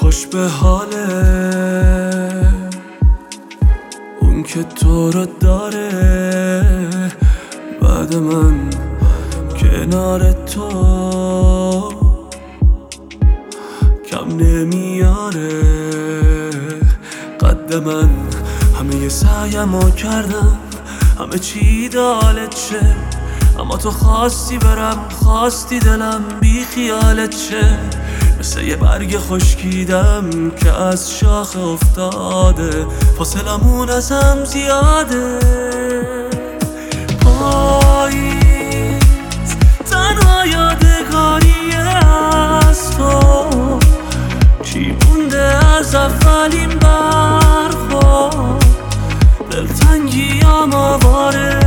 خوش به حاله اون که تو رو داره بعد من کنار تو کم نمیاره قد من. همه سعیمو کردم همه چی دالت شه، اما تو خواستی برم خواستی دلم بی خیالت شه. مثل یه برگ خشکیدم که از شاخه افتاده، فاصلمون ازم زیاده. پاییز تنها یادگاری از تو، چی مونده از اولین برخورد؟ دلتنگیام آواره.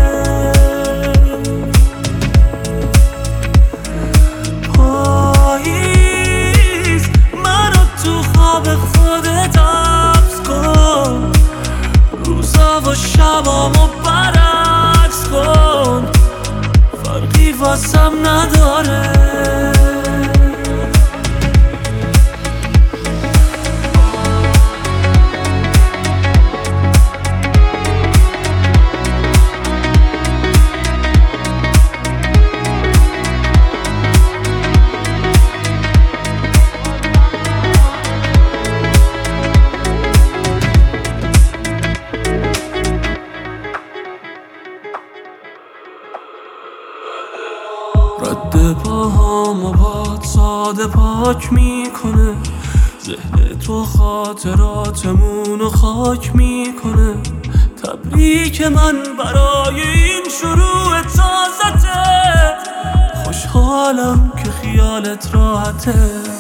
پاییز منو تو خواب خودت حبس کن، روزا و شبامو برعکس کن، فرقی واسم نداره. رد پاهامو باد ساده پاک میکنه، ذهن تو خاطراتمونو خاک میکنه. تبریک من برای این شروع تازته، خوشحالم که خیالت راحته.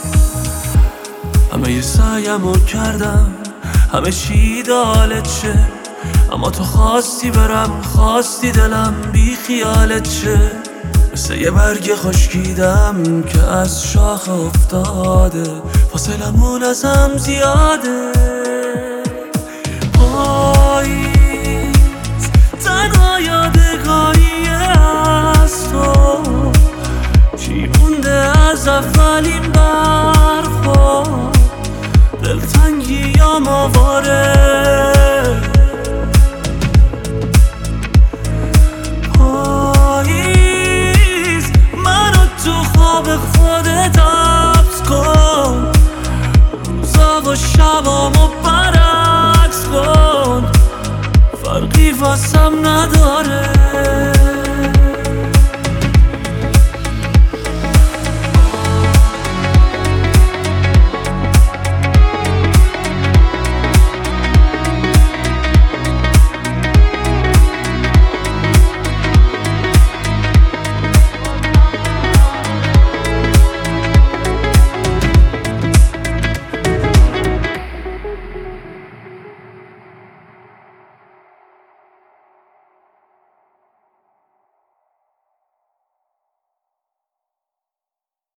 همه سعیمو کردم همه چی دالت شه، اما تو خواستی برم خواستی دلم بی خیالت شه. مثل یه برگ خشکیدم که از شاخه افتاده، فاصلمون ازم زیاده. پاییز تنها یادگاری از تو، چی مونده از اولین برخورد؟ دلتنگیام آواره. خودت حبس کن، روزا و شبامو برعکس کن، فرقی واسم نداره.